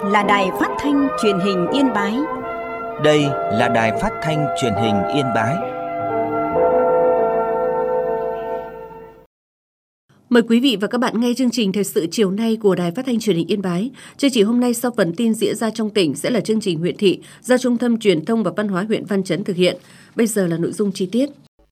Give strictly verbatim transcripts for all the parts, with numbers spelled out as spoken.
là Đài Phát thanh Truyền hình Yên Bái. Đây là Đài Phát thanh Truyền hình Yên Bái. Mời quý vị và các bạn nghe chương trình thời sự chiều nay của Đài Phát thanh Truyền hình Yên Bái. Chương trình hôm nay sau phần tin diễn ra trong tỉnh sẽ là chương trình huyện thị do Trung tâm Truyền thông và Văn hóa huyện Văn Chấn thực hiện. Bây giờ là nội dung chi tiết.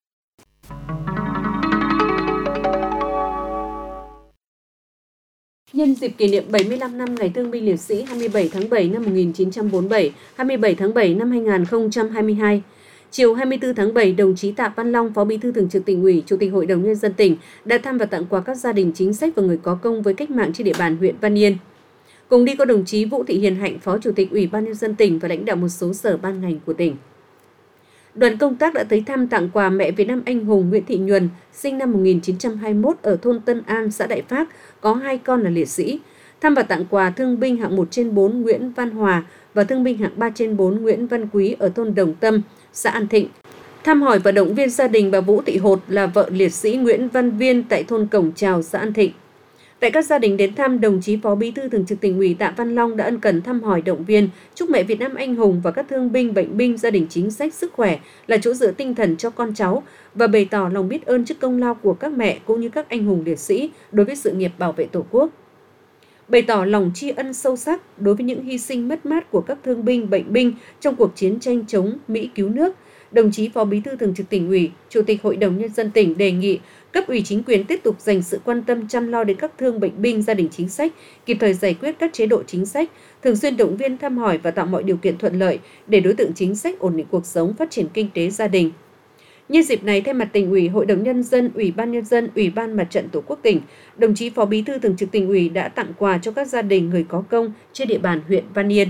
Nhân dịp kỷ niệm bảy mươi lăm năm Ngày Thương binh Liệt sĩ hai mươi bảy tháng bảy năm một nghìn chín trăm bốn mươi bảy, hai mươi bảy tháng bảy năm hai nghìn không trăm hai mươi hai, chiều hai mươi tư tháng bảy, đồng chí Tạ Văn Long, Phó Bí thư Thường trực Tỉnh ủy, Chủ tịch Hội đồng Nhân dân tỉnh đã thăm và tặng quà các gia đình chính sách và người có công với cách mạng trên địa bàn huyện Văn Yên. Cùng đi có đồng chí Vũ Thị Hiền Hạnh, Phó Chủ tịch Ủy ban Nhân dân tỉnh và lãnh đạo một số sở ban ngành của tỉnh. Đoàn công tác đã tới thăm tặng quà mẹ Việt Nam anh hùng Nguyễn Thị Nhuần, sinh năm một nghìn chín trăm hai mươi mốt ở thôn Tân An, xã Đại Phác, có hai con là liệt sĩ. Thăm và tặng quà thương binh hạng một trên bốn Nguyễn Văn Hòa và thương binh hạng ba trên bốn Nguyễn Văn Quý ở thôn Đồng Tâm, xã An Thịnh. Thăm hỏi và động viên gia đình bà Vũ Thị Hột là vợ liệt sĩ Nguyễn Văn Viên tại thôn Cổng Trào, xã An Thịnh. Tại các gia đình đến thăm, đồng chí Phó Bí thư Thường trực Tỉnh ủy Tạ Văn Long đã ân cần thăm hỏi, động viên, chúc mẹ Việt Nam anh hùng và các thương binh, bệnh binh, gia đình chính sách sức khỏe là chỗ dựa tinh thần cho con cháu và bày tỏ lòng biết ơn trước công lao của các mẹ cũng như các anh hùng liệt sĩ đối với sự nghiệp bảo vệ Tổ quốc. Bày tỏ lòng tri ân sâu sắc đối với những hy sinh mất mát của các thương binh, bệnh binh trong cuộc chiến tranh chống Mỹ cứu nước, đồng chí Phó Bí thư Thường trực Tỉnh ủy, Chủ tịch Hội đồng Nhân dân tỉnh đề nghị cấp ủy chính quyền tiếp tục dành sự quan tâm chăm lo đến các thương bệnh binh, gia đình chính sách, kịp thời giải quyết các chế độ chính sách, thường xuyên động viên thăm hỏi và tạo mọi điều kiện thuận lợi để đối tượng chính sách ổn định cuộc sống, phát triển kinh tế gia đình. Nhân dịp này, thay mặt Tỉnh ủy, Hội đồng Nhân dân, Ủy ban Nhân dân, Ủy ban Mặt trận Tổ quốc tỉnh, đồng chí Phó Bí thư Thường trực Tỉnh ủy đã tặng quà cho các gia đình người có công trên địa bàn huyện Văn Yên.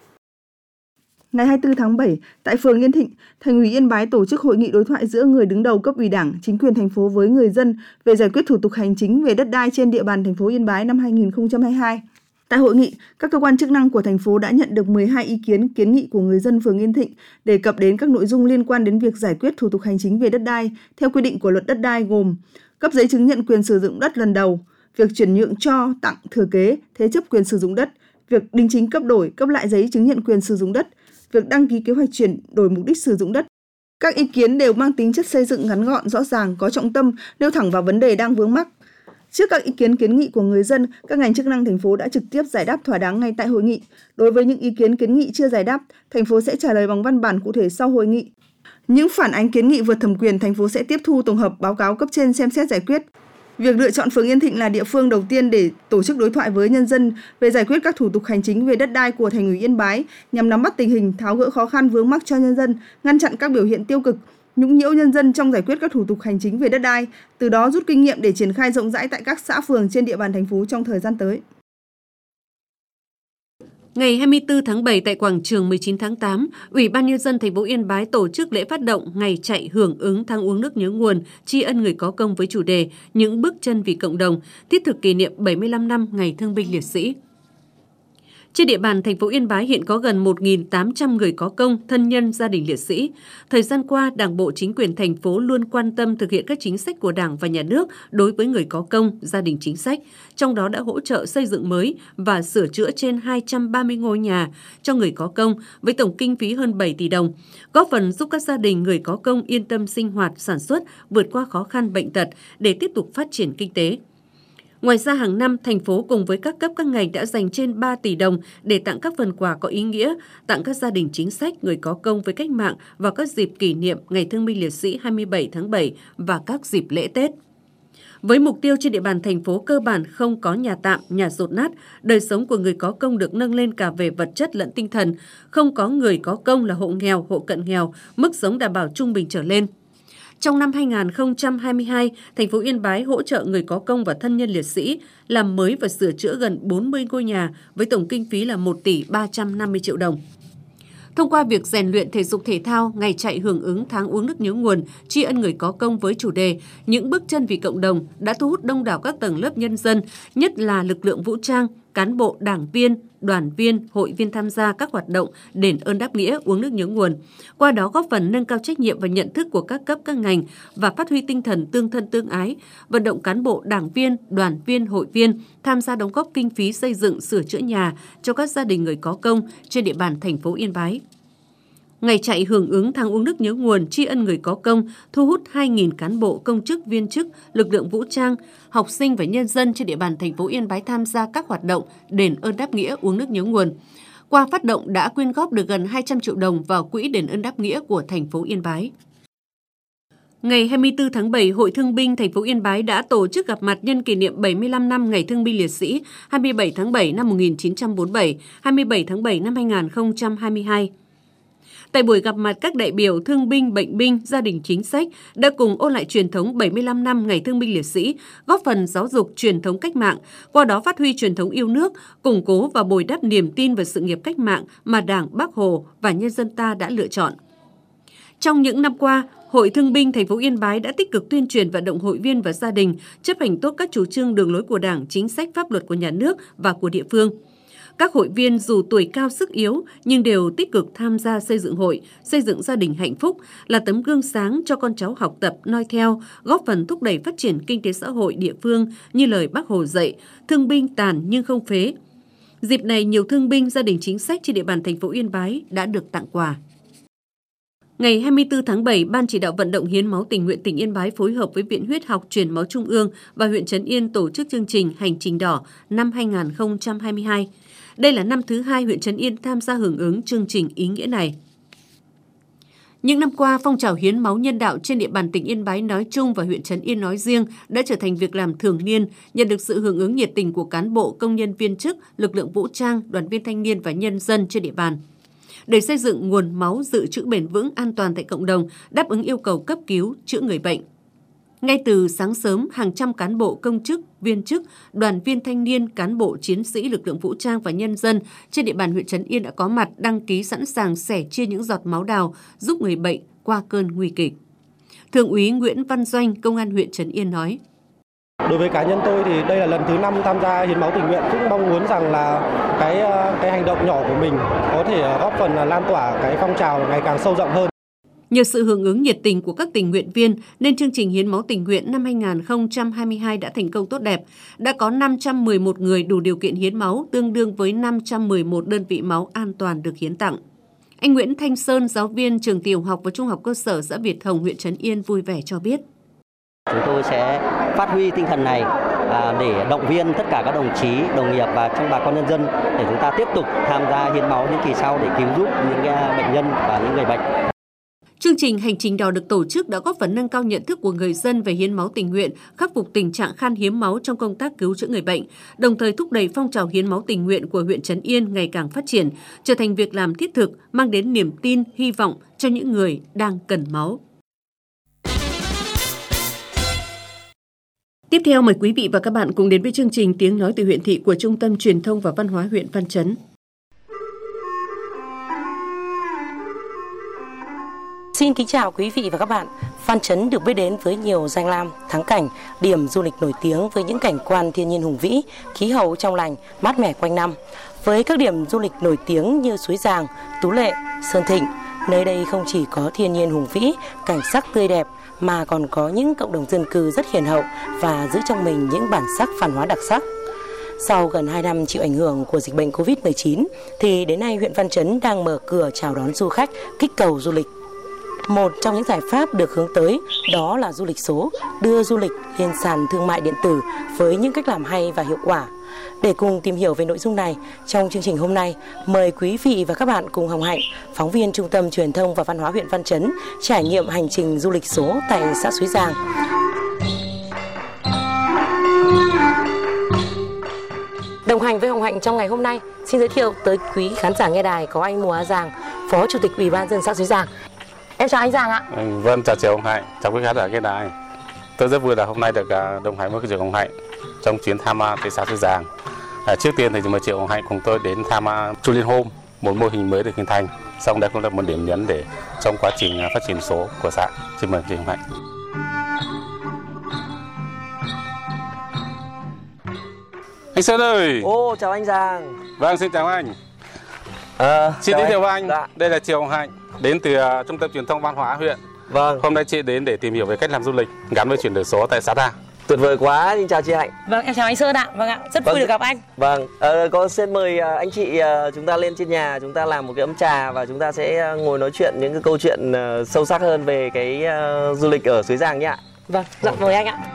Ngày hai mươi tư tháng bảy, tại phường Yên Thịnh, Thành ủy Yên Bái tổ chức hội nghị đối thoại giữa người đứng đầu cấp ủy Đảng, chính quyền thành phố với người dân về giải quyết thủ tục hành chính về đất đai trên địa bàn thành phố Yên Bái năm hai nghìn không trăm hai mươi hai. Tại hội nghị, các cơ quan chức năng của thành phố đã nhận được mười hai ý kiến, kiến nghị của người dân phường Yên Thịnh đề cập đến các nội dung liên quan đến việc giải quyết thủ tục hành chính về đất đai theo quy định của Luật Đất đai, gồm cấp giấy chứng nhận quyền sử dụng đất lần đầu, việc chuyển nhượng cho, tặng, thừa kế, thế chấp quyền sử dụng đất, việc đính chính cấp đổi, cấp lại giấy chứng nhận quyền sử dụng đất, việc đăng ký kế hoạch chuyển đổi mục đích sử dụng đất. Các ý kiến đều mang tính chất xây dựng, ngắn gọn, rõ ràng, có trọng tâm, nêu thẳng vào vấn đề đang vướng mắc. Trước các ý kiến kiến nghị của người dân, các ngành chức năng thành phố đã trực tiếp giải đáp thỏa đáng ngay tại hội nghị. Đối với những ý kiến kiến nghị chưa giải đáp, thành phố sẽ trả lời bằng văn bản cụ thể sau hội nghị. Những phản ánh kiến nghị vượt thẩm quyền, thành phố sẽ tiếp thu, tổng hợp, báo cáo cấp trên xem xét giải quyết. Việc lựa chọn phường Yên Thịnh là địa phương đầu tiên để tổ chức đối thoại với nhân dân về giải quyết các thủ tục hành chính về đất đai của Thành ủy Yên Bái nhằm nắm bắt tình hình, tháo gỡ khó khăn vướng mắc cho nhân dân, ngăn chặn các biểu hiện tiêu cực, nhũng nhiễu nhân dân trong giải quyết các thủ tục hành chính về đất đai, từ đó rút kinh nghiệm để triển khai rộng rãi tại các xã phường trên địa bàn thành phố trong thời gian tới. Ngày hai mươi tư tháng bảy tại quảng trường mười chín tháng tám, Ủy ban Nhân dân thành phố Yên Bái tổ chức lễ phát động ngày chạy hưởng ứng tháng uống nước nhớ nguồn, tri ân người có công với chủ đề Những bước chân vì cộng đồng, thiết thực kỷ niệm bảy mươi lăm năm Ngày Thương binh Liệt sĩ. Trên địa bàn thành phố Yên Bái hiện có gần một nghìn tám trăm người có công, thân nhân gia đình liệt sĩ. Thời gian qua, Đảng bộ chính quyền thành phố luôn quan tâm thực hiện các chính sách của Đảng và Nhà nước đối với người có công, gia đình chính sách, trong đó đã hỗ trợ xây dựng mới và sửa chữa trên hai trăm ba mươi ngôi nhà cho người có công với tổng kinh phí hơn bảy tỷ đồng, góp phần giúp các gia đình người có công yên tâm sinh hoạt, sản xuất, vượt qua khó khăn bệnh tật để tiếp tục phát triển kinh tế. Ngoài ra, hàng năm, thành phố cùng với các cấp các ngành đã dành trên ba tỷ đồng để tặng các phần quà có ý nghĩa, tặng các gia đình chính sách, người có công với cách mạng vào các dịp kỷ niệm Ngày Thương binh Liệt sĩ hai mươi bảy tháng bảy và các dịp lễ Tết. Với mục tiêu trên địa bàn thành phố cơ bản không có nhà tạm, nhà dột nát, đời sống của người có công được nâng lên cả về vật chất lẫn tinh thần, không có người có công là hộ nghèo, hộ cận nghèo, mức sống đảm bảo trung bình trở lên. Trong năm hai nghìn không trăm hai mươi hai, thành phố Yên Bái hỗ trợ người có công và thân nhân liệt sĩ làm mới và sửa chữa gần bốn mươi ngôi nhà với tổng kinh phí là một tỷ ba trăm năm mươi triệu đồng. Thông qua việc rèn luyện thể dục thể thao, ngày chạy hưởng ứng tháng uống nước nhớ nguồn, tri ân người có công với chủ đề Những bước chân vì cộng đồng đã thu hút đông đảo các tầng lớp nhân dân, nhất là lực lượng vũ trang, cán bộ, đảng viên, đoàn viên, hội viên tham gia các hoạt động đền ơn đáp nghĩa, uống nước nhớ nguồn. Qua đó góp phần nâng cao trách nhiệm và nhận thức của các cấp các ngành và phát huy tinh thần tương thân tương ái, vận động cán bộ, đảng viên, đoàn viên, hội viên tham gia đóng góp kinh phí xây dựng, sửa chữa nhà cho các gia đình người có công trên địa bàn thành phố Yên Bái. Ngày chạy hưởng ứng tháng uống nước nhớ nguồn tri ân người có công thu hút hai nghìn cán bộ, công chức, viên chức, lực lượng vũ trang, học sinh và nhân dân trên địa bàn thành phố Yên Bái tham gia các hoạt động đền ơn đáp nghĩa, uống nước nhớ nguồn. Qua phát động đã quyên góp được gần hai trăm triệu đồng vào quỹ đền ơn đáp nghĩa của thành phố Yên Bái. Ngày hai mươi tư tháng bảy, Hội Thương binh thành phố Yên Bái đã tổ chức gặp mặt nhân kỷ niệm bảy mươi lăm năm Ngày Thương binh Liệt sĩ hai mươi bảy tháng bảy năm một nghìn chín trăm bốn mươi bảy, hai mươi bảy tháng bảy năm hai nghìn không trăm hai mươi hai. Tại buổi gặp mặt, các đại biểu thương binh, bệnh binh, gia đình chính sách đã cùng ôn lại truyền thống bảy mươi lăm năm Ngày Thương binh Liệt sĩ, góp phần giáo dục truyền thống cách mạng, qua đó phát huy truyền thống yêu nước, củng cố và bồi đắp niềm tin vào sự nghiệp cách mạng mà Đảng, Bác Hồ và nhân dân ta đã lựa chọn. Trong những năm qua, Hội Thương binh thành phố Yên Bái đã tích cực tuyên truyền vận động hội viên và gia đình chấp hành tốt các chủ trương đường lối của Đảng, chính sách pháp luật của nhà nước và của địa phương. Các hội viên dù tuổi cao sức yếu nhưng đều tích cực tham gia xây dựng hội, xây dựng gia đình hạnh phúc, là tấm gương sáng cho con cháu học tập, noi theo, góp phần thúc đẩy phát triển kinh tế xã hội địa phương như lời Bác Hồ dạy, thương binh tàn nhưng không phế. Dịp này, nhiều thương binh, gia đình chính sách trên địa bàn thành phố Yên Bái đã được tặng quà. Ngày hai mươi tư tháng bảy, Ban chỉ đạo vận động hiến máu tình nguyện tỉnh Yên Bái phối hợp với Viện Huyết học Truyền máu Trung ương và huyện Trấn Yên tổ chức chương trình Hành trình đỏ năm hai nghìn không trăm hai mươi hai. Đây là năm thứ hai huyện Trấn Yên tham gia hưởng ứng chương trình ý nghĩa này. Những năm qua, phong trào hiến máu nhân đạo trên địa bàn tỉnh Yên Bái nói chung và huyện Trấn Yên nói riêng đã trở thành việc làm thường niên, nhận được sự hưởng ứng nhiệt tình của cán bộ, công nhân viên chức, lực lượng vũ trang, đoàn viên thanh niên và nhân dân trên địa bàn. Để xây dựng nguồn máu dự trữ bền vững, an toàn tại cộng đồng, đáp ứng yêu cầu cấp cứu, chữa người bệnh. Ngay từ sáng sớm, hàng trăm cán bộ, công chức, viên chức, đoàn viên thanh niên, cán bộ, chiến sĩ, lực lượng vũ trang và nhân dân trên địa bàn huyện Trấn Yên đã có mặt đăng ký sẵn sàng sẻ chia những giọt máu đào giúp người bệnh qua cơn nguy kịch. Thượng úy Nguyễn Văn Doanh, Công an huyện Trấn Yên nói: Đối với cá nhân tôi thì đây là lần thứ năm tham gia hiến máu tình nguyện, cũng mong muốn rằng là cái cái hành động nhỏ của mình có thể góp phần lan tỏa cái phong trào ngày càng sâu rộng hơn. Nhờ sự hưởng ứng nhiệt tình của các tình nguyện viên nên chương trình hiến máu tình nguyện năm hai nghìn không trăm hai mươi hai đã thành công tốt đẹp. Đã có năm trăm mười một người đủ điều kiện hiến máu, tương đương với năm trăm mười một đơn vị máu an toàn được hiến tặng. Anh Nguyễn Thanh Sơn, giáo viên trường tiểu học và trung học cơ sở xã Việt Hồng, huyện Trấn Yên vui vẻ cho biết: Chúng tôi sẽ phát huy tinh thần này để động viên tất cả các đồng chí, đồng nghiệp và trong bà con nhân dân để chúng ta tiếp tục tham gia hiến máu những kỳ sau để cứu giúp những bệnh nhân và những người bệnh. Chương trình Hành trình đỏ được tổ chức đã góp phần nâng cao nhận thức của người dân về hiến máu tình nguyện, khắc phục tình trạng khan hiếm máu trong công tác cứu chữa người bệnh, đồng thời thúc đẩy phong trào hiến máu tình nguyện của huyện Trấn Yên ngày càng phát triển, trở thành việc làm thiết thực, mang đến niềm tin, hy vọng cho những người đang cần máu. Tiếp theo, mời quý vị và các bạn cùng đến với chương trình Tiếng nói từ huyện thị của Trung tâm Truyền thông và Văn hóa huyện Văn Chấn. Xin kính chào quý vị và các bạn. Văn Chấn được biết đến với nhiều danh lam, thắng cảnh, điểm du lịch nổi tiếng với những cảnh quan thiên nhiên hùng vĩ, khí hậu trong lành, mát mẻ quanh năm. Với các điểm du lịch nổi tiếng như Suối Giàng, Tú Lệ, Sơn Thịnh, nơi đây không chỉ có thiên nhiên hùng vĩ, cảnh sắc tươi đẹp, mà còn có những cộng đồng dân cư rất hiền hậu và giữ trong mình những bản sắc văn hóa đặc sắc. Sau gần hai năm chịu ảnh hưởng của dịch bệnh covid mười chín, thì đến nay huyện Văn Chấn đang mở cửa chào đón du khách, kích cầu du lịch. Một trong những giải pháp được hướng tới đó là du lịch số, đưa du lịch lên sàn thương mại điện tử với những cách làm hay và hiệu quả. Để cùng tìm hiểu về nội dung này, trong chương trình hôm nay, mời quý vị và các bạn cùng Hồng Hạnh, phóng viên Trung tâm Truyền thông và Văn hóa huyện Văn Chấn, trải nghiệm hành trình du lịch số tại xã Suối Giàng. Đồng hành với Hồng Hạnh trong ngày hôm nay, xin giới thiệu tới quý khán giả nghe đài có anh Mùa A Giàng, Phó Chủ tịch Ủy ban nhân dân xã Suối Giàng. Em chào anh Giàng ạ. Vâng, chào chị Hồng Hạnh, chào quý khán giả nghe đài. Tôi rất vui là hôm nay được đồng hành với chị Hồng Hạnh trong chuyến thăm thị xã Suối Giàng. À, trước tiên thì mời chị Hồng Hạnh cùng tôi đến thăm Chu Liên Home, một mô hình mới được hình thành. Xong đây cũng là một điểm nhấn để trong quá trình phát triển số của xã. Xin mời chị Hồng Hạnh. Anh Sơn ơi. Ô, chào anh Giang. Vâng, xin chào anh. À, Xin giới thiệu với anh, dạ. Đây là Triều Hồng Hạnh, đến từ uh, Trung tâm Truyền thông Văn hóa huyện. Vâng. Hôm nay chị đến để tìm hiểu về cách làm du lịch gắn với chuyển đổi số tại xã ta. Tuyệt vời quá, xin chào chị Hạnh. Vâng, em chào anh Sơn ạ. Vâng ạ, rất Vâng. vui được gặp anh. Vâng, à, có xin mời à, anh chị à, chúng ta lên trên nhà, chúng ta làm một cái ấm trà và chúng ta sẽ à, ngồi nói chuyện những cái câu chuyện à, sâu sắc hơn về cái à, du lịch ở Suối Giàng nhé ạ. Vâng, dạ mời anh ạ.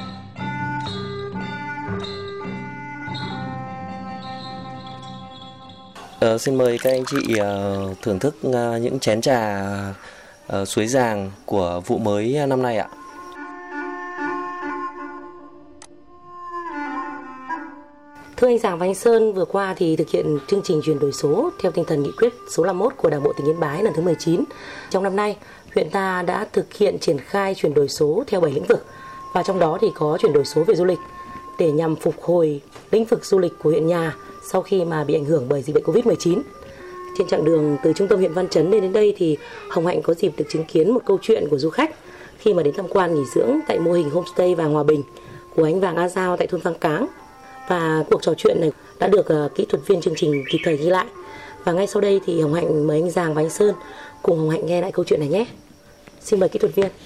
À, xin mời các anh chị à, thưởng thức à, những chén trà à, Suối Giàng của vụ mới năm nay ạ. Thưa anh Giàng và anh Sơn, vừa qua thì thực hiện chương trình chuyển đổi số theo tinh thần nghị quyết số năm mươi mốt của Đảng bộ tỉnh Yên Bái lần thứ mười chín. Trong năm nay, huyện ta đã thực hiện triển khai chuyển đổi số theo bảy lĩnh vực, và trong đó thì có chuyển đổi số về du lịch để nhằm phục hồi lĩnh vực du lịch của huyện nhà sau khi mà bị ảnh hưởng bởi dịch bệnh covid mười chín. Trên chặng đường từ trung tâm huyện Văn Chấn đến đến đây thì Hồng Hạnh có dịp được chứng kiến một câu chuyện của du khách khi mà đến tham quan nghỉ dưỡng tại mô hình homestay Vàng Hòa Bình của anh Vàng A Giao tại thôn Phan Cáng. Và cuộc trò chuyện này đã được uh, kỹ thuật viên chương trình kịp thời ghi lại. Và ngay sau đây thì Hồng Hạnh mời anh Giàng và anh Sơn cùng Hồng Hạnh nghe lại câu chuyện này nhé. Xin mời kỹ thuật viên.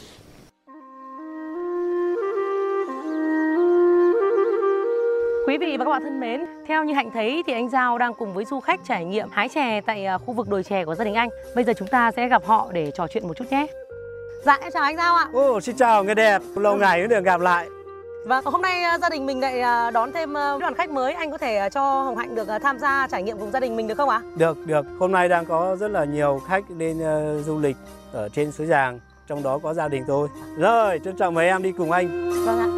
Quý vị và các bạn thân mến, theo như Hạnh thấy thì anh Giao đang cùng với du khách trải nghiệm hái chè tại uh, khu vực đồi chè của gia đình anh. Bây giờ chúng ta sẽ gặp họ để trò chuyện một chút nhé. Dạ, em chào anh Giao ạ. Ô, xin chào người đẹp, lâu ngày mới được gặp lại. Và hôm nay gia đình mình lại đón thêm đoàn khách mới, anh có thể cho Hồng Hạnh được tham gia trải nghiệm cùng gia đình mình được không ạ? Được, được. Hôm nay đang có rất là nhiều khách đến uh, du lịch ở trên Suối Giàng, trong đó có gia đình tôi. Rồi, trân trọng mời em đi cùng anh. Vâng ạ.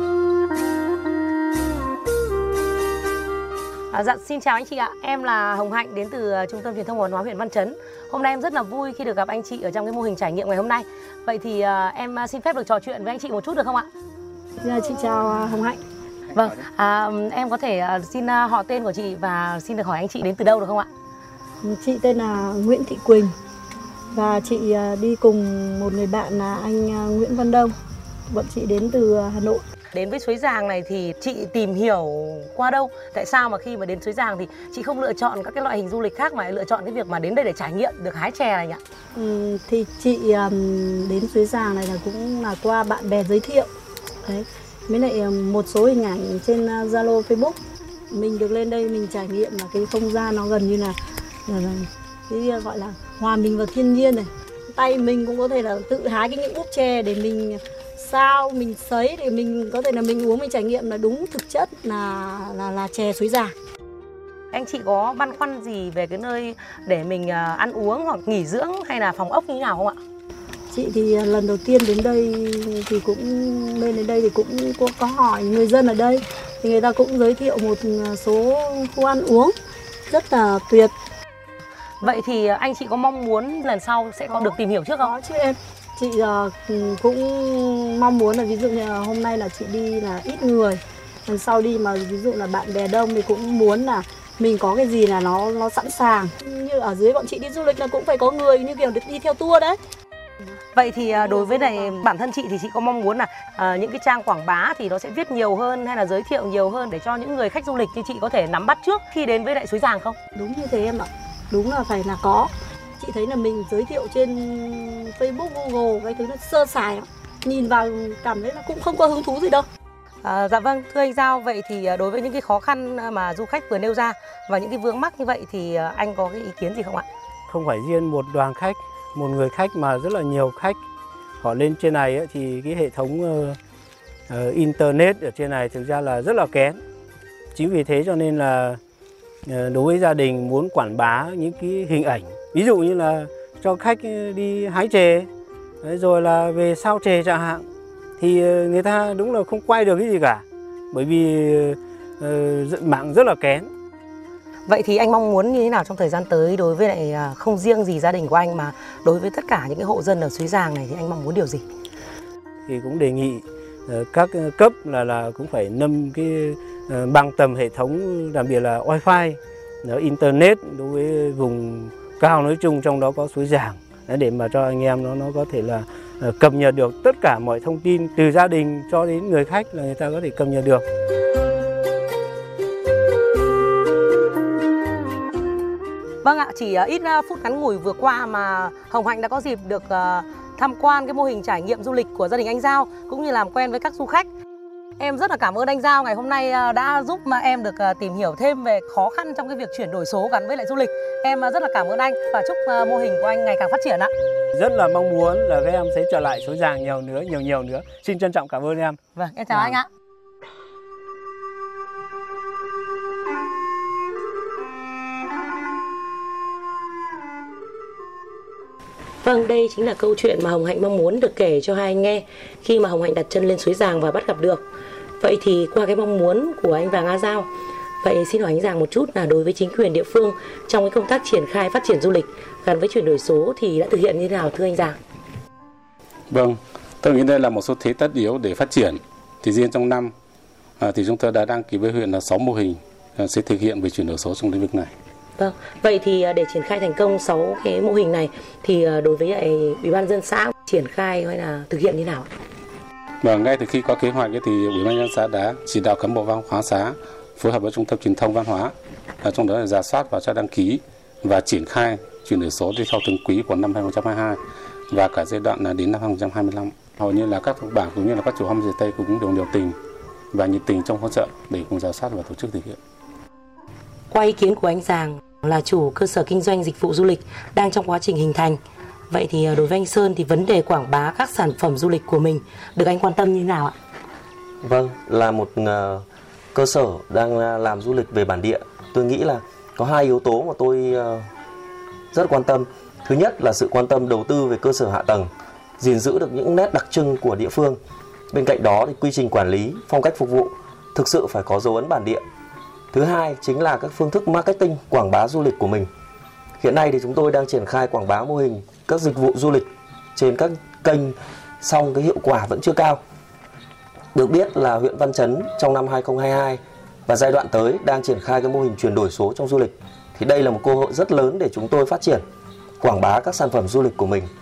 À, dạ, xin chào anh chị ạ. Em là Hồng Hạnh đến từ Trung tâm Truyền thông Văn hóa huyện Văn Chấn. Hôm nay em rất là vui khi được gặp anh chị ở trong cái mô hình trải nghiệm ngày hôm nay. Vậy thì uh, em xin phép được trò chuyện với anh chị một chút được không ạ? Dạ, chị chào Hồng Hạnh. Vâng, à, em có thể uh, xin uh, họ tên của chị và xin được hỏi anh chị đến từ đâu được không ạ? Chị tên là Nguyễn Thị Quỳnh và chị uh, đi cùng một người bạn là anh uh, Nguyễn Văn Đông. Bọn chị đến từ Hà Nội. Đến với Suối Giàng này thì chị tìm hiểu qua đâu? Tại sao mà khi mà đến Suối Giàng thì chị không lựa chọn các cái loại hình du lịch khác mà lại lựa chọn cái việc mà đến đây để trải nghiệm được hái chè này nhỉ? Ừ, thì chị um, đến Suối Giàng này là cũng là qua bạn bè giới thiệu. Đấy. Với lại một số hình ảnh trên Zalo, uh, Facebook. Mình được lên đây mình trải nghiệm là cái không gian nó gần như là, là, là cái gọi là hòa mình vào thiên nhiên này. Tay mình cũng có thể là tự hái cái những úp chè để mình sao mình sấy để mình có thể là mình uống, mình trải nghiệm là đúng thực chất là là là chè Suối Giàng. Anh chị có băn khoăn gì về cái nơi để mình uh, ăn uống hoặc nghỉ dưỡng hay là phòng ốc như thế nào không ạ? Chị thì lần đầu tiên đến đây thì cũng lên đến đây thì cũng có, có hỏi người dân ở đây thì người ta cũng giới thiệu một số khu ăn uống rất là tuyệt. Vậy thì anh chị có mong muốn lần sau sẽ có được tìm hiểu trước không? Có chứ em. Chị uh, cũng mong muốn là ví dụ như là hôm nay là chị đi là ít người, lần sau đi mà ví dụ là bạn bè đông thì cũng muốn là mình có cái gì là nó nó sẵn sàng. Như ở dưới bọn chị đi du lịch là cũng phải có người như kiểu đi theo tour đấy. Vậy thì đối với này bản thân chị thì chị có mong muốn là uh, những cái trang quảng bá thì nó sẽ viết nhiều hơn hay là giới thiệu nhiều hơn để cho những người khách du lịch như chị có thể nắm bắt trước khi đến với lại Suối Giàng không? Đúng như thế em ạ. Đúng là phải là có. Chị thấy là mình giới thiệu trên Facebook, Google cái thứ nó sơ sài lắm. Nhìn vào cảm thấy là cũng không có hứng thú gì đâu. À, dạ vâng, thưa anh Giao, vậy thì đối với những cái khó khăn mà du khách vừa nêu ra và những cái vướng mắc như vậy thì anh có cái ý kiến gì không ạ? Không phải riêng một đoàn khách, một người khách mà rất là nhiều khách. Họ lên trên này ấy, thì cái hệ thống uh, uh, internet ở trên này thực ra là rất là kém. Chính vì thế cho nên là uh, đối với gia đình muốn quảng bá những cái hình ảnh, ví dụ như là cho khách đi hái chè, đấy, rồi là về sao chè chẳng hạn, thì người ta đúng là không quay được cái gì cả, bởi vì uh, mạng rất là kén. Vậy thì anh mong muốn như thế nào trong thời gian tới đối với lại không riêng gì gia đình của anh mà đối với tất cả những cái hộ dân ở Suối Giàng này thì anh mong muốn điều gì? Thì cũng đề nghị uh, các cấp là là cũng phải nâng cái uh, bằng tầm hệ thống, đặc biệt là wifi, nó internet đối với vùng cao nói chung, trong đó có Suối Giàng, để mà cho anh em nó nó có thể là uh, cập nhật được tất cả mọi thông tin từ gia đình cho đến người khách là người ta có thể cập nhật được. Vâng ạ, chỉ ít phút ngắn ngủi vừa qua mà Hồng Hạnh đã có dịp được tham quan cái mô hình trải nghiệm du lịch của gia đình anh Giao cũng như làm quen với các du khách. Em rất là cảm ơn anh Giao ngày hôm nay đã giúp mà em được tìm hiểu thêm về khó khăn trong cái việc chuyển đổi số gắn với lại du lịch. Em rất là cảm ơn anh và chúc mô hình của anh ngày càng phát triển ạ. Rất là mong muốn là các em sẽ trở lại Suối Giàng nhiều nữa, nhiều nhiều nữa. Xin trân trọng cảm ơn em. Vâng, em chào à. anh ạ. Vâng, đây chính là câu chuyện mà Hồng Hạnh mong muốn được kể cho hai anh nghe khi mà Hồng Hạnh đặt chân lên Suối Giàng và bắt gặp được. Vậy thì qua cái mong muốn của anh Vàng A Giao, vậy xin hỏi anh Giàng một chút là đối với chính quyền địa phương trong cái công tác triển khai phát triển du lịch gắn với chuyển đổi số thì đã thực hiện như thế nào thưa anh Giàng? Vâng, tôi nghĩ đây là một xu thế tất yếu để phát triển. Thì riêng trong năm à, thì chúng tôi đã đăng ký với huyện là sáu mô hình à, sẽ thực hiện về chuyển đổi số trong lĩnh vực này. Vâng, vậy thì để triển khai thành công sáu cái mô hình này thì đối với lại Ủy ban nhân dân xã triển khai hay là thực hiện như nào? Và ngay từ khi có kế hoạch thì Ủy ban nhân dân xã đã chỉ đạo cán bộ văn hóa xã phối hợp với trung tâm truyền thông văn hóa, trong đó là rà soát và cho đăng ký và triển khai chuyển đổi số theo từng quý của năm hai không hai hai và cả giai đoạn là đến năm hai không hai lăm. Hầu như là các thuộc bảng cũng như là các chủ homestay cũng đều nhiệt tình và nhiệt tình trong hỗ trợ để cùng rà soát và tổ chức thực hiện. Qua ý kiến của anh Giàng là chủ cơ sở kinh doanh dịch vụ du lịch đang trong quá trình hình thành. Vậy thì đối với anh Sơn thì vấn đề quảng bá các sản phẩm du lịch của mình được anh quan tâm như thế nào ạ? Vâng, là một uh, cơ sở đang làm du lịch về bản địa. Tôi nghĩ là có hai yếu tố mà tôi uh, rất quan tâm. Thứ nhất là sự quan tâm đầu tư về cơ sở hạ tầng, gìn giữ được những nét đặc trưng của địa phương. Bên cạnh đó thì quy trình quản lý, phong cách phục vụ thực sự phải có dấu ấn bản địa. Thứ hai chính là các phương thức marketing, quảng bá du lịch của mình. Hiện nay thì chúng tôi đang triển khai quảng bá mô hình các dịch vụ du lịch trên các kênh, song cái hiệu quả vẫn chưa cao. Được biết là huyện Văn Chấn trong năm hai không hai hai và giai đoạn tới đang triển khai cái mô hình chuyển đổi số trong du lịch. Thì đây là một cơ hội rất lớn để chúng tôi phát triển, quảng bá các sản phẩm du lịch của mình.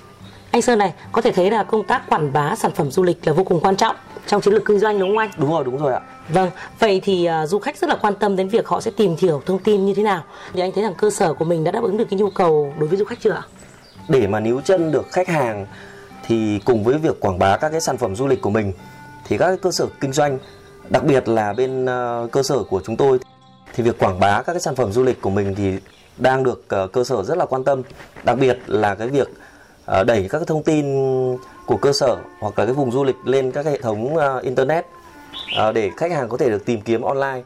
Anh Sơn này, có thể thấy là công tác quảng bá sản phẩm du lịch là vô cùng quan trọng trong chiến lược kinh doanh đúng không anh? Đúng rồi, đúng rồi ạ. Vâng, vậy thì uh, du khách rất là quan tâm đến việc họ sẽ tìm hiểu thông tin như thế nào. Thì anh thấy rằng cơ sở của mình đã đáp ứng được cái nhu cầu đối với du khách chưa ạ? Để mà níu chân được khách hàng thì cùng với việc quảng bá các cái sản phẩm du lịch của mình thì các cái cơ sở kinh doanh, đặc biệt là bên uh, cơ sở của chúng tôi thì việc quảng bá các cái sản phẩm du lịch của mình thì đang được uh, cơ sở rất là quan tâm. Đặc biệt là cái việc uh, đẩy các cái thông tin của cơ sở hoặc là cái vùng du lịch lên các cái hệ thống uh, internet uh, để khách hàng có thể được tìm kiếm online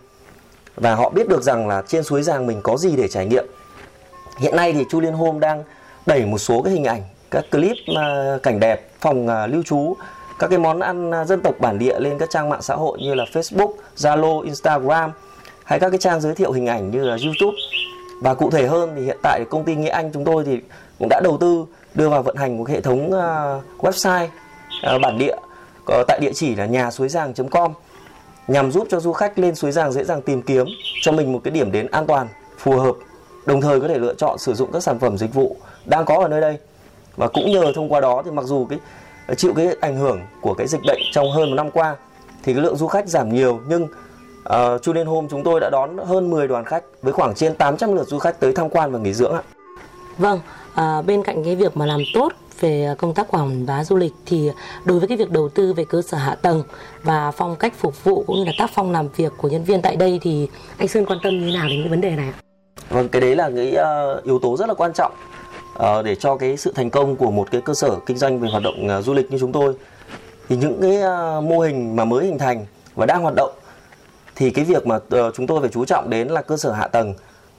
và họ biết được rằng là trên Suối Giàng mình có gì để trải nghiệm. Hiện nay thì Chu Liên Home đang đẩy một số cái hình ảnh, các clip uh, cảnh đẹp, phòng uh, lưu trú, các cái món ăn uh, dân tộc bản địa lên các trang mạng xã hội như là Facebook, Zalo, Instagram hay các cái trang giới thiệu hình ảnh như là YouTube. Và cụ thể hơn thì hiện tại công ty Nghĩa Anh chúng tôi thì cũng đã đầu tư đưa vào vận hành một hệ thống uh, website uh, bản địa có tại địa chỉ là nhà suối giàng chấm com nhằm giúp cho du khách lên Suối Giàng dễ dàng tìm kiếm cho mình một cái điểm đến an toàn, phù hợp, đồng thời có thể lựa chọn sử dụng các sản phẩm dịch vụ đang có ở nơi đây. Và cũng nhờ thông qua đó thì mặc dù cái chịu cái ảnh hưởng của cái dịch bệnh trong hơn một năm qua thì cái lượng du khách giảm nhiều, nhưng uh, Chu Liên Home chúng tôi đã đón hơn mười đoàn khách với khoảng trên tám trăm lượt du khách tới tham quan và nghỉ dưỡng ạ. Vâng, à, bên cạnh cái việc mà làm tốt về công tác quảng bá du lịch thì đối với cái việc đầu tư về cơ sở hạ tầng và phong cách phục vụ cũng như là tác phong làm việc của nhân viên tại đây thì anh Sơn quan tâm như thế nào đến cái vấn đề này? Vâng, cái đấy là cái uh, yếu tố rất là quan trọng uh, để cho cái sự thành công của một cái cơ sở kinh doanh về hoạt động uh, du lịch như chúng tôi. Thì những cái uh, mô hình mà mới hình thành và đang hoạt động thì cái việc mà uh, chúng tôi phải chú trọng đến là cơ sở hạ tầng.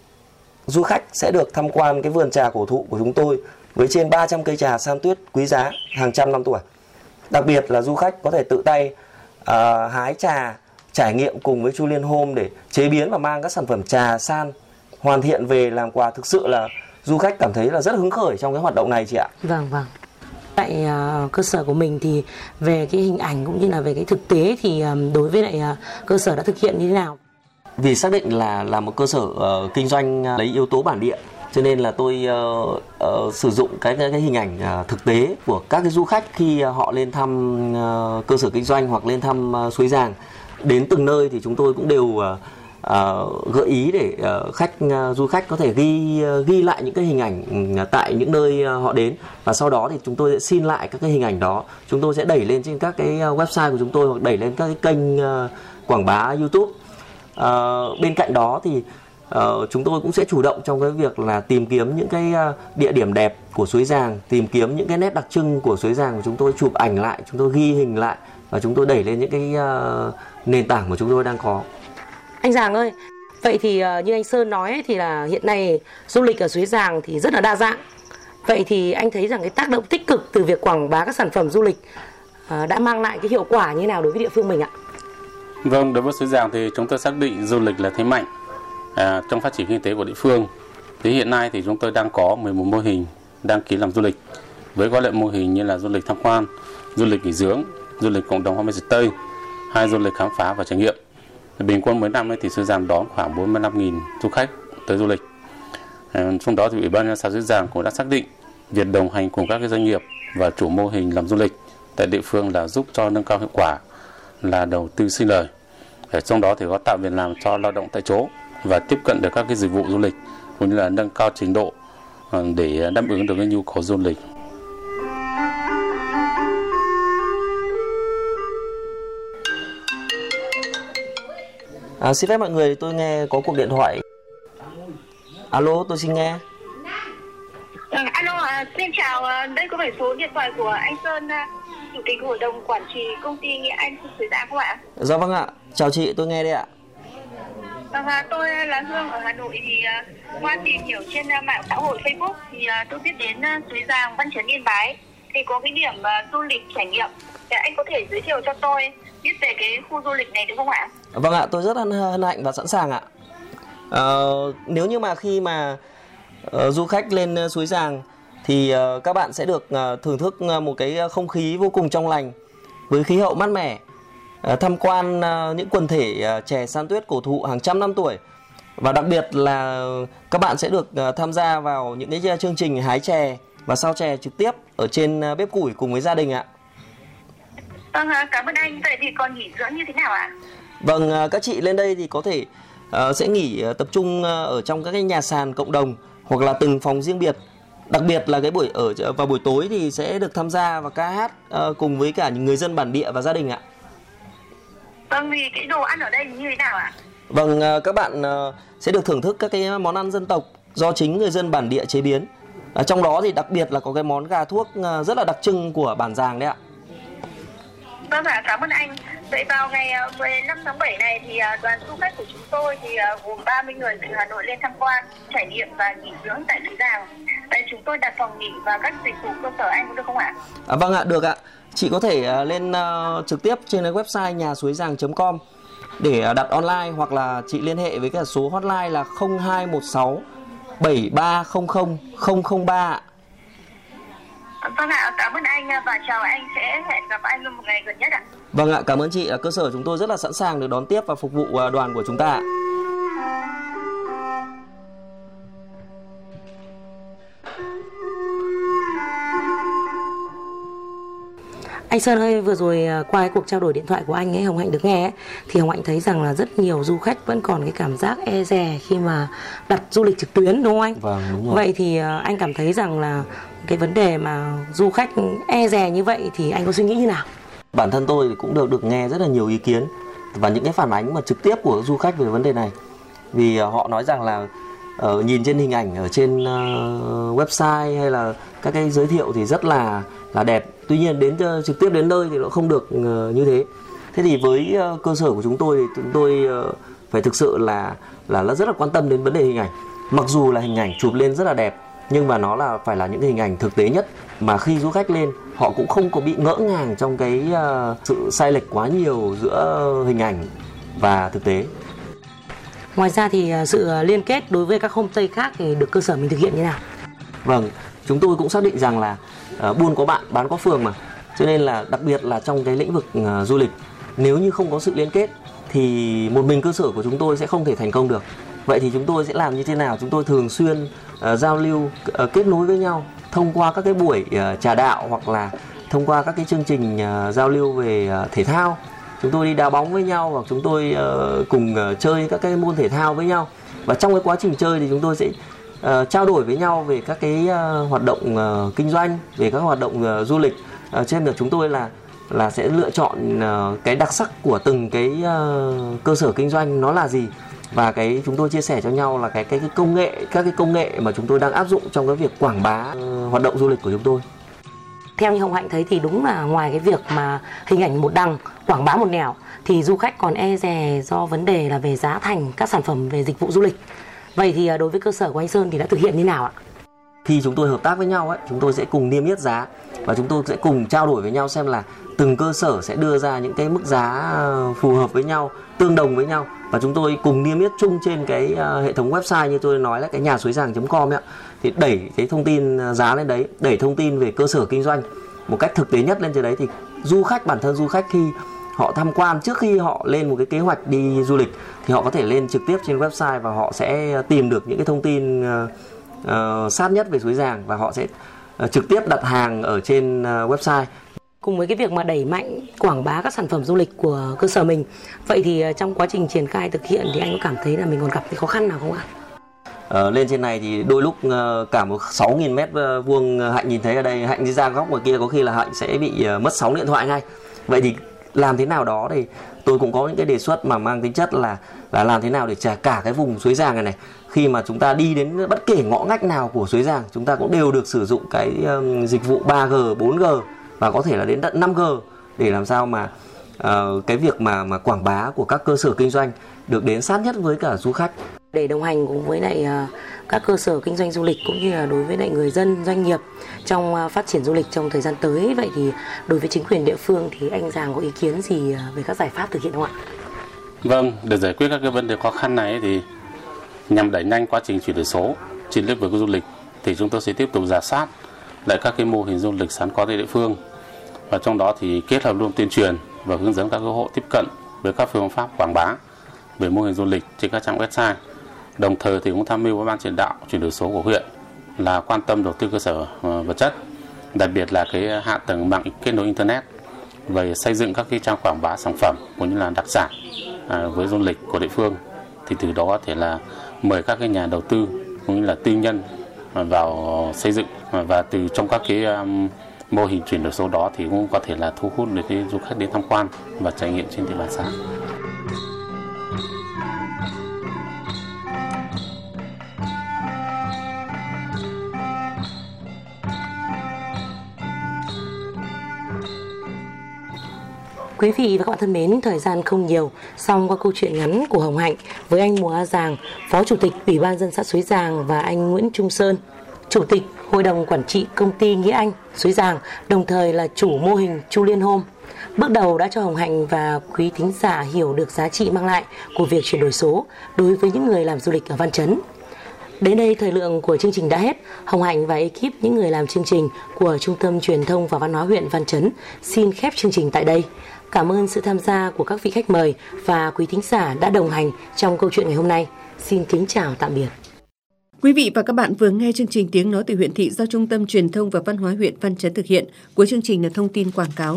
Du khách sẽ được tham quan cái vườn trà cổ thụ của chúng tôi với trên ba trăm cây trà san tuyết quý giá hàng trăm năm tuổi. Đặc biệt là du khách có thể tự tay uh, hái trà, trải nghiệm cùng với Chu Liên Home để chế biến và mang các sản phẩm trà san hoàn thiện về làm quà. Thực sự là du khách cảm thấy là rất hứng khởi trong cái hoạt động này chị ạ. Vâng, vâng. Tại uh, cơ sở của mình thì về cái hình ảnh cũng như là về cái thực tế thì um, đối với lại uh, cơ sở đã thực hiện như thế nào? Vì xác định là là một cơ sở uh, kinh doanh uh, lấy yếu tố bản địa, cho nên là tôi uh, uh, sử dụng cái, cái cái hình ảnh uh, thực tế của các cái du khách khi uh, họ lên thăm uh, cơ sở kinh doanh hoặc lên thăm uh, Suối Giàng. Đến từng nơi thì chúng tôi cũng đều uh, uh, gợi ý để uh, khách uh, du khách có thể ghi uh, ghi lại những cái hình ảnh uh, tại những nơi uh, họ đến, và sau đó thì chúng tôi sẽ xin lại các cái hình ảnh đó, chúng tôi sẽ đẩy lên trên các cái uh, website của chúng tôi hoặc đẩy lên các cái kênh uh, quảng bá YouTube. Uh, bên cạnh đó thì uh, chúng tôi cũng sẽ chủ động trong cái việc là tìm kiếm những cái uh, địa điểm đẹp của Suối Giàng, tìm kiếm những cái nét đặc trưng của Suối Giàng của chúng tôi, chụp ảnh lại, chúng tôi ghi hình lại và chúng tôi đẩy lên những cái uh, nền tảng của chúng tôi đang có. Anh Giàng ơi, vậy thì uh, như anh Sơn nói ấy, thì là hiện nay du lịch ở Suối Giàng thì rất là đa dạng. Vậy thì anh thấy rằng cái tác động tích cực từ việc quảng bá các sản phẩm du lịch uh, đã mang lại cái hiệu quả như thế nào đối với địa phương mình ạ? Vâng, đối với Suối Giàng thì chúng tôi xác định du lịch là thế mạnh à, trong phát triển kinh tế của địa phương. Thì hiện nay thì chúng tôi đang có mười một mô hình đăng ký làm du lịch với các loại mô hình như là du lịch tham quan, du lịch nghỉ dưỡng, du lịch cộng đồng homestay Tây, hay du lịch khám phá và trải nghiệm. Bình quân mỗi năm ấy thì Suối Giàng đón khoảng bốn mươi lăm nghìn du khách tới du lịch. À, trong đó thì Ủy ban nhân dân xã Suối Giàng cũng đã xác định việc đồng hành cùng các cái doanh nghiệp và chủ mô hình làm du lịch tại địa phương là giúp cho nâng cao hiệu quả là đầu tư sinh lời. Ở trong đó thì có tạo việc làm cho lao động tại chỗ và tiếp cận được các cái dịch vụ du lịch, cũng như là nâng cao trình độ để đáp ứng được cái nhu cầu du lịch. À, xin phép mọi người, tôi nghe có cuộc điện thoại. Alo, tôi xin nghe. À, alo, à, xin chào, đây có phải số điện thoại của anh Sơn, Chủ tịch Hội đồng Quản trị Công ty Nghĩa Anh Suối Giàng không ạ? Dạ vâng ạ, chào chị, tôi nghe đây ạ. Vâng, tôi là Hương ở Hà Nội. Thì qua tìm hiểu trên mạng xã hội Facebook thì tôi biết đến Suối Giàng, Văn Chấn, Yên Bái thì có cái điểm du lịch trải nghiệm. Thì anh có thể giới thiệu cho tôi biết về cái khu du lịch này được không ạ? Vâng ạ, tôi rất hân hạnh và sẵn sàng ạ. Uh, nếu như mà khi mà uh, du khách lên uh, Suối Giàng thì uh, các bạn sẽ được uh, thưởng thức uh, một cái không khí vô cùng trong lành với khí hậu mát mẻ, uh, tham quan uh, những quần thể uh, chè san tuyết cổ thụ hàng trăm năm tuổi, và đặc biệt là các bạn sẽ được uh, tham gia vào những cái chương trình hái chè và sao chè trực tiếp ở trên uh, bếp củi cùng với gia đình ạ. Vâng, cảm ơn anh. Vậy thì còn nghỉ dưỡng như thế nào ạ? Vâng, uh, các chị lên đây thì có thể uh, sẽ nghỉ uh, tập trung uh, ở trong các cái nhà sàn cộng đồng hoặc là từng phòng riêng biệt. Đặc biệt là cái buổi ở vào buổi tối thì sẽ được tham gia và ca hát uh, cùng với cả những người dân bản địa và gia đình ạ. Vâng, vì cái đồ ăn ở đây như thế nào ạ? Vâng, uh, các bạn uh, sẽ được thưởng thức các cái món ăn dân tộc do chính người dân bản địa chế biến. Uh, trong đó thì đặc biệt là có cái món gà thuốc uh, rất là đặc trưng của bản Giàng đấy ạ. Vâng ạ, cảm ơn anh. Vậy vào ngày mười lăm tháng bảy này thì đoàn du khách của chúng tôi thì gồm ba mươi người từ Hà Nội lên tham quan, trải nghiệm và nghỉ dưỡng tại Suối Giàng. Vậy chúng tôi đặt phòng nghỉ và các dịch vụ cơ sở anh được không ạ? À, vâng ạ, được ạ. Chị có thể lên uh, trực tiếp trên website nhà suối giàng chấm com để đặt online, hoặc là chị liên hệ với cả số hotline là không hai một sáu bảy ba không không không không ba ạ. Vâng ạ, cảm ơn anh và chào anh, sẽ hẹn gặp anh một ngày gần nhất ạ. Vâng ạ, cảm ơn chị. Cơ sở chúng tôi rất là sẵn sàng được đón tiếp và phục vụ đoàn của chúng ta ạ. Anh Sơn ơi, vừa rồi qua cái cuộc trao đổi điện thoại của anh ấy, Hồng Hạnh được nghe ấy, thì Hồng Hạnh thấy rằng là rất nhiều du khách vẫn còn cái cảm giác e dè khi mà đặt du lịch trực tuyến, đúng không anh? Vâng, đúng rồi. Vậy thì anh cảm thấy rằng là cái vấn đề mà du khách e dè như vậy thì anh có suy nghĩ như nào? Bản thân tôi cũng được được nghe rất là nhiều ý kiến và những cái phản ánh mà trực tiếp của du khách về vấn đề này. Vì họ nói rằng là uh, nhìn trên hình ảnh ở trên uh, website hay là các cái giới thiệu thì rất là là đẹp. Tuy nhiên đến uh, trực tiếp đến nơi thì nó không được uh, như thế. Thế thì với uh, cơ sở của chúng tôi thì chúng tôi uh, phải thực sự là là rất là quan tâm đến vấn đề hình ảnh. Mặc dù là hình ảnh chụp lên rất là đẹp, nhưng mà nó là phải là những cái hình ảnh thực tế nhất, mà khi du khách lên họ cũng không có bị ngỡ ngàng trong cái uh, sự sai lệch quá nhiều giữa hình ảnh và thực tế. Ngoài ra thì sự liên kết đối với các homestay khác thì được cơ sở mình thực hiện như nào? Vâng, chúng tôi cũng xác định rằng là uh, buôn có bạn, bán có phường mà. Cho nên là đặc biệt là trong cái lĩnh vực uh, du lịch, nếu như không có sự liên kết thì một mình cơ sở của chúng tôi sẽ không thể thành công được. Vậy thì chúng tôi sẽ làm như thế nào? Chúng tôi thường xuyên uh, giao lưu, uh, kết nối với nhau thông qua các cái buổi uh, trà đạo, hoặc là thông qua các cái chương trình uh, giao lưu về uh, thể thao. chúng tôi đi đá bóng với nhau, hoặc chúng tôi uh, cùng uh, chơi các cái môn thể thao với nhau. Và trong cái quá trình chơi thì chúng tôi sẽ uh, trao đổi với nhau về các cái uh, hoạt động uh, kinh doanh, về các hoạt động uh, du lịch. Uh, trên được chúng tôi là là sẽ lựa chọn uh, cái đặc sắc của từng cái uh, cơ sở kinh doanh nó là gì, và cái chúng tôi chia sẻ cho nhau là cái cái, cái công nghệ các cái công nghệ mà chúng tôi đang áp dụng trong cái việc quảng bá uh, hoạt động du lịch của chúng tôi. Theo như Hồng Hạnh thấy thì đúng là ngoài cái việc mà hình ảnh một đằng, quảng bá một nẻo, thì du khách còn e dè do vấn đề là về giá thành các sản phẩm về dịch vụ du lịch. Vậy thì đối với cơ sở của anh Sơn thì đã thực hiện như nào ạ? Khi chúng tôi hợp tác với nhau ấy, chúng tôi sẽ cùng niêm yết giá và chúng tôi sẽ cùng trao đổi với nhau xem là từng cơ sở sẽ đưa ra những cái mức giá phù hợp với nhau, tương đồng với nhau, và chúng tôi cùng niêm yết chung trên cái hệ thống website như tôi nói là cái nhà suối giàng chấm com ấy, thì đẩy cái thông tin giá lên đấy, đẩy thông tin về cơ sở kinh doanh một cách thực tế nhất lên trên đấy, thì du khách, bản thân du khách khi họ tham quan, trước khi họ lên một cái kế hoạch đi du lịch thì họ có thể lên trực tiếp trên website và họ sẽ tìm được những cái thông tin uh, sát nhất về suối Giàng, và họ sẽ uh, trực tiếp đặt hàng ở trên uh, website. Cùng với cái việc mà đẩy mạnh quảng bá các sản phẩm du lịch của cơ sở mình, vậy thì trong quá trình triển khai thực hiện thì anh có cảm thấy là mình còn gặp cái khó khăn nào không ạ? Ờ, lên trên này thì đôi lúc uh, cả một sáu nghìn mét vuông Hạnh nhìn thấy ở đây, Hạnh đi ra góc ngoài kia có khi là Hạnh sẽ bị uh, mất sóng điện thoại ngay. Vậy thì làm thế nào đó thì tôi cũng có những cái đề xuất mà mang tính chất là là làm thế nào để trả cả cái vùng suối Giàng này này, khi mà chúng ta đi đến bất kể ngõ ngách nào của suối Giàng, chúng ta cũng đều được sử dụng cái um, dịch vụ ba G, bốn G và có thể là đến tận năm G, để làm sao mà uh, cái việc mà mà quảng bá của các cơ sở kinh doanh được đến sát nhất với cả du khách. Để đồng hành cùng với lại uh, các cơ sở kinh doanh du lịch cũng như là đối với lại người dân, doanh nghiệp trong uh, phát triển du lịch trong thời gian tới, vậy thì đối với chính quyền địa phương thì anh Giàng có ý kiến gì uh, về các giải pháp thực hiện không ạ? Vâng, để giải quyết các cái vấn đề khó khăn này thì nhằm đẩy nhanh quá trình chuyển đổi số trên lĩnh vực du lịch thì chúng tôi sẽ tiếp tục rà soát lại các cái mô hình du lịch sẵn có tại địa phương, và trong đó thì kết hợp luôn tuyên truyền và hướng dẫn các cơ hội tiếp cận với các phương pháp quảng bá về mô hình du lịch trên các trang website. Đồng thời thì cũng tham mưu với ban chỉ đạo chuyển đổi số của huyện là quan tâm đầu tư cơ sở vật chất, đặc biệt là cái hạ tầng mạng kết nối internet, về xây dựng các cái trang quảng bá sản phẩm cũng như là đặc sản à, với du lịch của địa phương. Thì từ đó có thể là mời các cái nhà đầu tư cũng như là tư nhân vào xây dựng, và từ trong các cái um, mô hình chuyển đổi số đó thì cũng có thể là thu hút được cái du khách đến tham quan và trải nghiệm trên địa bàn xã. Quý vị và các bạn thân mến, thời gian không nhiều, song qua câu chuyện ngắn của Hồng Hạnh với anh Mùa A Giàng, Phó Chủ tịch Ủy ban dân xã Suối Giàng, và anh Nguyễn Trung Sơn, Chủ tịch Hội đồng Quản trị Công ty Nghĩa Anh Suối Giàng, đồng thời là chủ mô hình Chu Liên Home, bước đầu đã cho Hồng Hạnh và quý thính giả hiểu được giá trị mang lại của việc chuyển đổi số đối với những người làm du lịch ở Văn Chấn. Đến đây thời lượng của chương trình đã hết. Hồng Hạnh và ekip những người làm chương trình của Trung tâm Truyền thông và Văn hóa huyện Văn Chấn xin khép chương trình tại đây. Cảm ơn sự tham gia của các vị khách mời và quý thính giả đã đồng hành trong câu chuyện ngày hôm nay. Xin kính chào tạm biệt. Quý vị và các bạn vừa nghe chương trình Tiếng nói từ huyện thị do Trung tâm Truyền thông và Văn hóa huyện Văn Chấn thực hiện. Cuối chương trình là thông tin quảng cáo.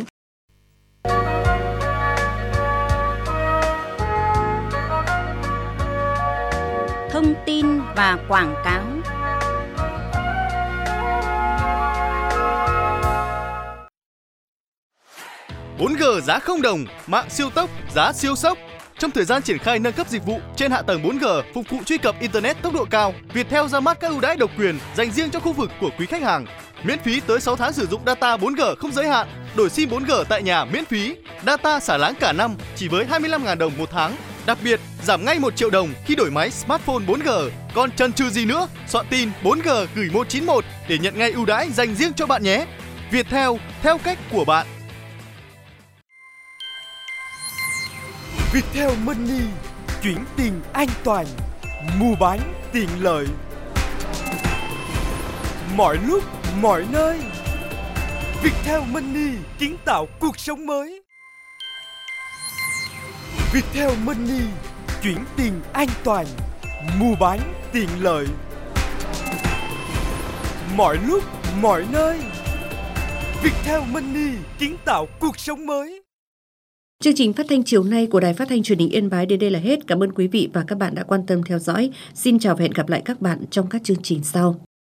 Thông tin và quảng cáo. bốn G giá không đồng, mạng siêu tốc, giá siêu sốc. Trong thời gian triển khai nâng cấp dịch vụ trên hạ tầng bốn G phục vụ truy cập internet tốc độ cao, Viettel ra mắt các ưu đãi độc quyền dành riêng cho khu vực của quý khách hàng. Miễn phí tới sáu tháng sử dụng data bốn G không giới hạn, đổi sim bốn G tại nhà miễn phí, data xả láng cả năm chỉ với hai mươi lăm nghìn đồng một tháng. Đặc biệt, giảm ngay một triệu đồng khi đổi máy smartphone bốn G. Còn chần chừ gì nữa, soạn tin bốn G gửi một chín một để nhận ngay ưu đãi dành riêng cho bạn nhé. Viettel, theo cách của bạn. Viettel Money, chuyển tiền an toàn, mua bán tiện lợi. Mọi lúc, mọi nơi. Viettel Money kiến tạo cuộc sống mới. Viettel Money, chuyển tiền an toàn, mua bán tiện lợi. Mọi lúc, mọi nơi. Viettel Money kiến tạo cuộc sống mới. Chương trình phát thanh chiều nay của Đài Phát thanh Truyền hình Yên Bái đến đây là hết. Cảm ơn quý vị và các bạn đã quan tâm theo dõi. Xin chào và hẹn gặp lại các bạn trong các chương trình sau.